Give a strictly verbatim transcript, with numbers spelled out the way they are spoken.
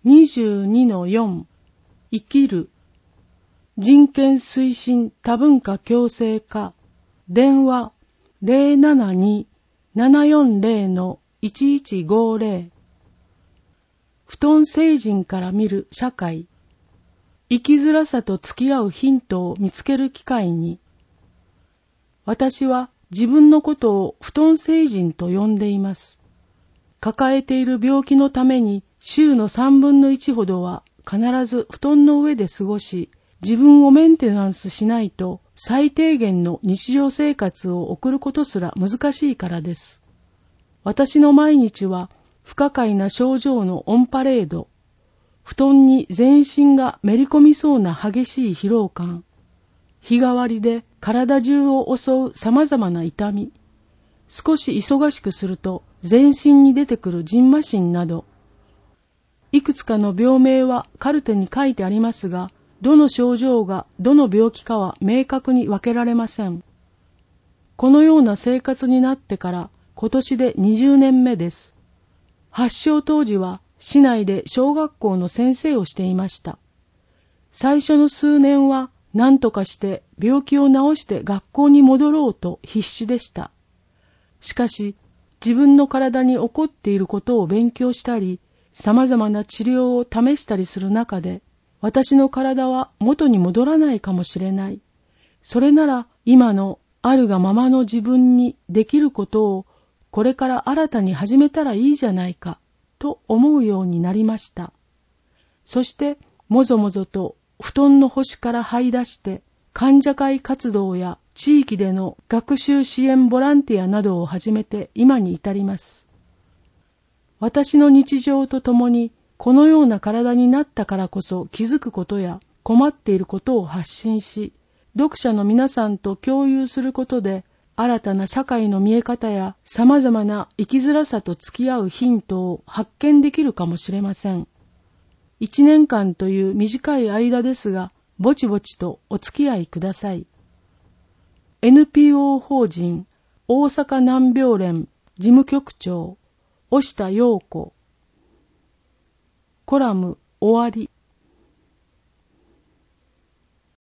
にじゅうにのよん 生きる人権推進多文化共生化電話 ゼロななに ななよんゼロ のいちいちごゼロ 不頓星人から見る社会生きづらさと付き合うヒントを見つける機会に私は自分のことを不頓星人と呼んでいます。抱えている病気のために週のさんぶんのいちほどは必ず布団の上で過ごし、自分をメンテナンスしないと最低限の日常生活を送ることすら難しいからです。私の毎日は不可解な症状のオンパレード、布団に全身がめり込みそうな激しい疲労感、日替わりで体中を襲う様々な痛み、少し忙しくすると全身に出てくる蕁麻疹など、いくつかの病名はカルテに書いてありますが、どの症状がどの病気かは明確に分けられません。このような生活になってから今年でにじゅうねんめです。発症当時は市内で小学校の先生をしていました。最初の数年は何とかして病気を治して学校に戻ろうと必死でした。しかし自分の体に起こっていることを勉強したり、様々な治療を試したりする中で、私の体は元に戻らないかもしれない。それなら今のあるがままの自分にできることをこれから新たに始めたらいいじゃないかと思うようになりました。そしてもぞもぞと布団の端から這い出して患者会活動や地域での学習支援ボランティアなどを始めて今に至ります。私の日常とともにこのような体になったからこそ気づくことや困っていることを発信し、読者の皆さんと共有することで新たな社会の見え方や様々な生きづらさと付き合うヒントを発見できるかもしれません。一年間という短い間ですが、ぼちぼちとお付き合いください。エヌピーオー 法人大阪難病連事務局長押田陽子。コラム終わり。